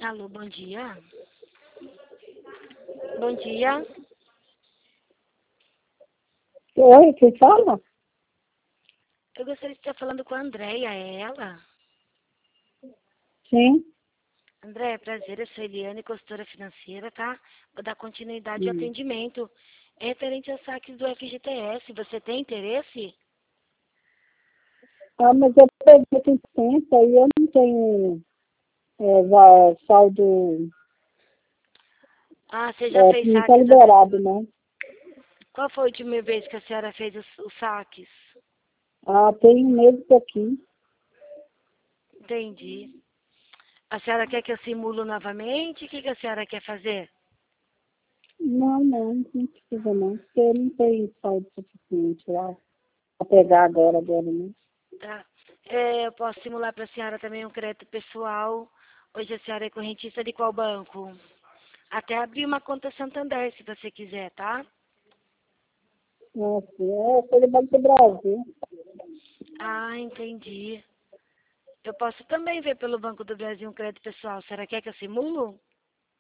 Alô, bom dia. Bom dia. Oi, quem fala? Eu gostaria de estar falando com a Andréia, é ela? Sim. Andréia, prazer, eu sou Eliane, consultora financeira, tá? Vou dar continuidade ao Hum. atendimento. É referente aos saques do FGTS, você tem interesse? Ah, mas eu perdi tem tempo e eu não tenho saldo, Ah, você já fez não está saques? liberado, né? Qual foi a última vez que a senhora fez os saques? Ah, tem um mês e pouquinho. Entendi. A senhora quer que eu simulo novamente? O que a senhora quer fazer? Não precisa não, porque eu não tenho saldo suficiente lá para pegar agora, né? Tá. Eu posso simular para a senhora também um crédito pessoal. Hoje a senhora é correntista de qual banco? Até abrir uma conta Santander, se você quiser, tá? Nossa, eu sou do Banco do Brasil. Ah, entendi. Eu posso também ver pelo Banco do Brasil um crédito pessoal. Será que é que eu simulo?